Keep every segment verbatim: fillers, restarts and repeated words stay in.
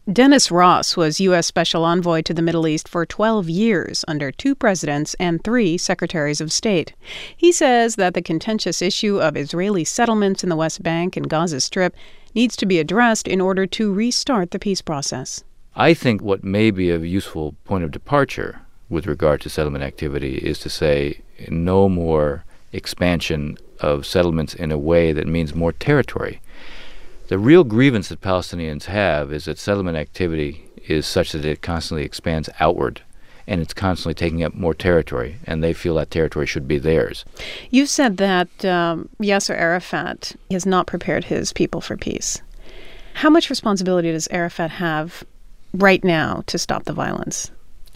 Dennis Ross was U S Special Envoy to the Middle East for twelve years under two presidents and three secretaries of state. He says that the contentious issue of Israeli settlements in the West Bank and Gaza Strip needs to be addressed in order to restart the peace process. I think what may be a useful point of departure with regard to settlement activity is to say no more expansion of settlements in a way that means more territory. The real grievance that Palestinians have is that settlement activity is such that it constantly expands outward, and it's constantly taking up more territory, and they feel that territory should be theirs. You said that um, Yasser Arafat has not prepared his people for peace. How much responsibility does Arafat have right now to stop the violence?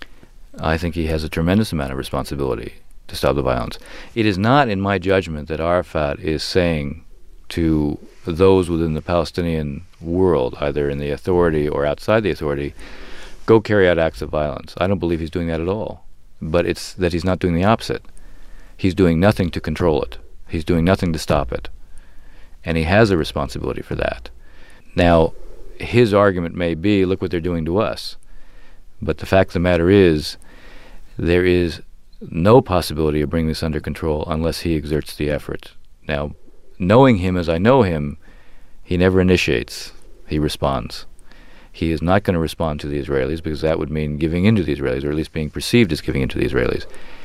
I think he has a tremendous amount of responsibility to stop the violence. It is not, in my judgment, that Arafat is saying to those within the Palestinian world, either in the authority or outside the authority, go carry out acts of violence. I don't believe he's doing that at all. But it's that he's not doing the opposite. He's doing nothing to control it. He's doing nothing to stop it. And he has a responsibility for that. Now, his argument may be, look what they're doing to us. But the fact of the matter is, there is no possibility of bringing this under control unless he exerts the effort. Now, knowing him as I know him, he never initiates. He responds. He is not going to respond to the Israelis because that would mean giving in to the Israelis, or at least being perceived as giving in to the Israelis.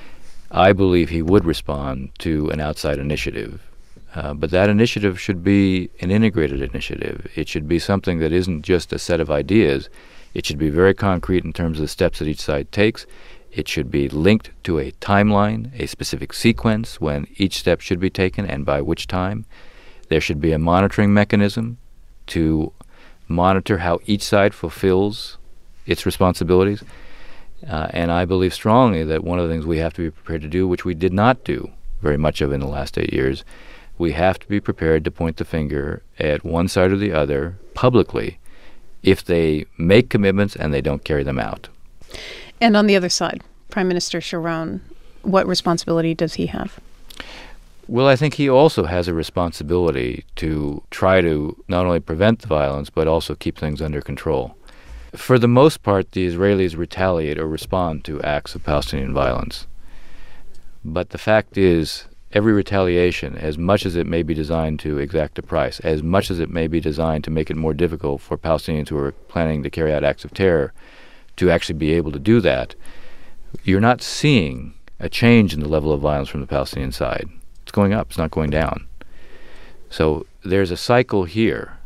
I believe he would respond to an outside initiative. Uh, but that initiative should be an integrated initiative. It should be something that isn't just a set of ideas. It should be very concrete in terms of the steps that each side takes. It should be linked to a timeline, a specific sequence when each step should be taken and by which time. There should be a monitoring mechanism to monitor how each side fulfills its responsibilities. Uh, and I believe strongly that one of the things we have to be prepared to do, which we did not do very much of in the last eight years, we have to be prepared to point the finger at one side or the other publicly if they make commitments and they don't carry them out. And on the other side, Prime Minister Sharon, what responsibility does he have? Well, I think he also has a responsibility to try to not only prevent the violence, but also keep things under control. For the most part, the Israelis retaliate or respond to acts of Palestinian violence. But the fact is, every retaliation, as much as it may be designed to exact a price, as much as it may be designed to make it more difficult for Palestinians who are planning to carry out acts of terror to actually be able to do that, you're not seeing a change in the level of violence from the Palestinian side. It's going up. It's not going down. So there's a cycle here,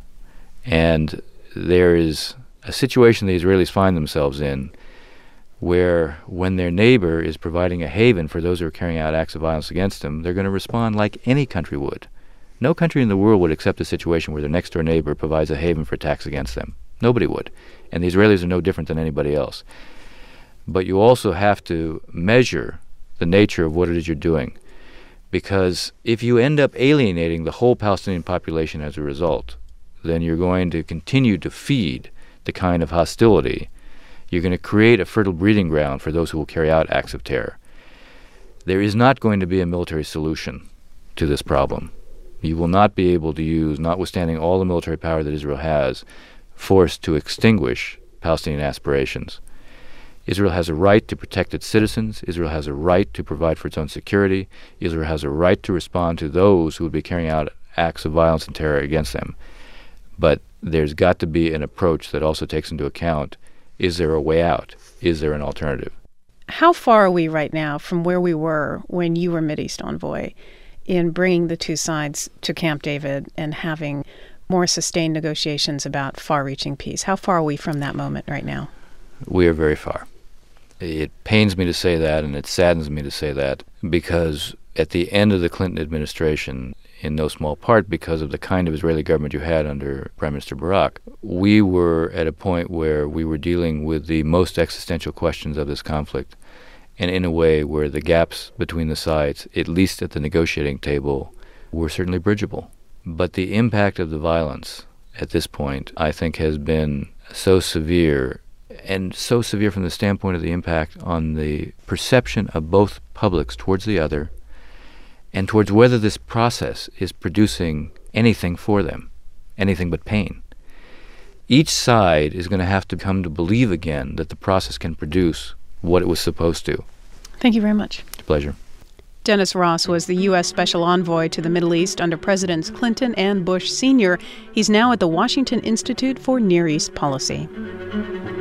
and there is a situation the Israelis find themselves in where when their neighbor is providing a haven for those who are carrying out acts of violence against them, they're going to respond like any country would. No country in the world would accept a situation where their next-door neighbor provides a haven for attacks against them. Nobody would. And the Israelis are no different than anybody else. But you also have to measure the nature of what it is you're doing. Because if you end up alienating the whole Palestinian population as a result, then you're going to continue to feed the kind of hostility. You're going to create a fertile breeding ground for those who will carry out acts of terror. There is not going to be a military solution to this problem. You will not be able to use, notwithstanding all the military power that Israel has, force to extinguish Palestinian aspirations. Israel has a right to protect its citizens. Israel has a right to provide for its own security. Israel has a right to respond to those who would be carrying out acts of violence and terror against them. But there's got to be an approach that also takes into account, is there a way out? Is there an alternative? How far are we right now from where we were when you were Mideast envoy in bringing the two sides to Camp David and having more sustained negotiations about far-reaching peace? How far are we from that moment right now? We are very far. It pains me to say that, and it saddens me to say that, because at the end of the Clinton administration, in no small part because of the kind of Israeli government you had under Prime Minister Barak, we were at a point where we were dealing with the most existential questions of this conflict, and in a way where the gaps between the sides, at least at the negotiating table, were certainly bridgeable. But the impact of the violence at this point, I think, has been so severe, and so severe from the standpoint of the impact on the perception of both publics towards the other and towards whether this process is producing anything for them, anything but pain. each side is going to have to come to believe again that the process can produce what it was supposed to. Thank you very much. It's a pleasure. Dennis Ross was the U S Special Envoy to the Middle East under Presidents Clinton and Bush Senior He's now at the Washington Institute for Near East Policy.